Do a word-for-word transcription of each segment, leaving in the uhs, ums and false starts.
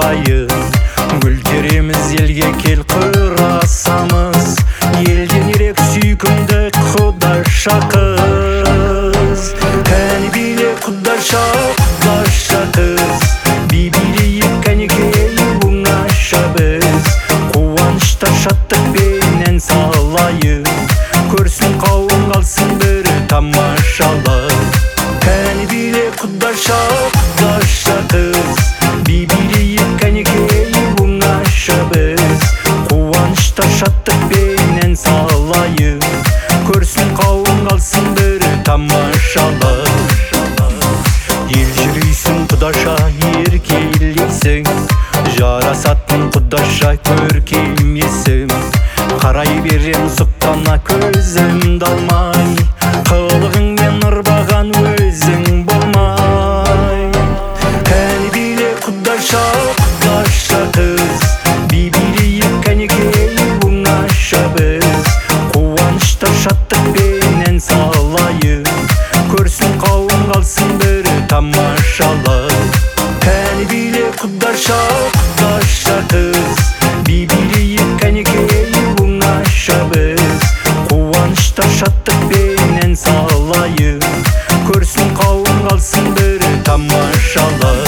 салайын. Гүл тереміз елге кел құрасамыз, елден ерек сүйкімді құдаша қыз. Кәне биле құдаша, құдаша қыз, би билейік кәнекей оңаша біз. Қуанышта шаттықпенен салайын, көрсін қауым қалсын бір тамашалап. Кәне биле құдаша, құдаша қыз, би билейік кәнекей оңаша біз. Қуанышта шаттықпенен салайын, көрсін қауым қалсын бір тамашалап. Ел жүрейсің құдаша, еркелейсің, жарасатын құдаша көркем есім. Қарай берем сұқтана көзімді алмай, қылығыңмен ұрбаған өзің болмай. Кәне биле құдаша, құдаша қыз, би билейік кәнекей оңаша біз. Қуанышта шаттықпенен салайын, көрсін қауым қалсын бір тамашалап. Кәне биле құдаша, құдаша қыз, би билейік кәнекей оңаша біз. Қуанышта шаттықпенен салайын, көрсін қауым қалсын бір тамашалап.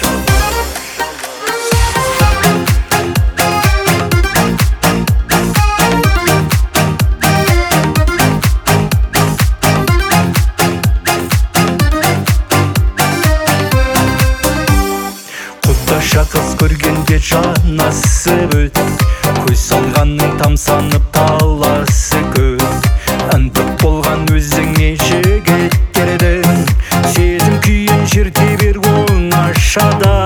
Құдаша қыз көргенде жанасы бүт, көз салғанның тамсанып таласы көп. Ынтық болған өзіңе жігіттердің, сезім күйін жерте бер оңашада.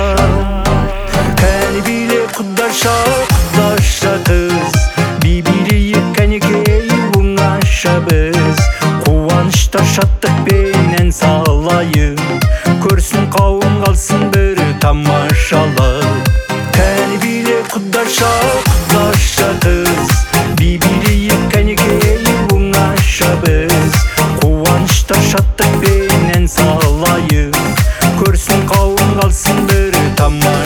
Кәне биле құдаша, құдаша қыз, би билейік кәнекей оңаша біз. Қуанышта шаттықпенен салайын, көрсін қауым қалсын бір тамашалап. Кәне биле құдаша, құдаша қыз, би билейік кәнекей оңаша біз. Қуанышта шаттықпенен салайын, көрсін қауым қалсын бір тамашалап.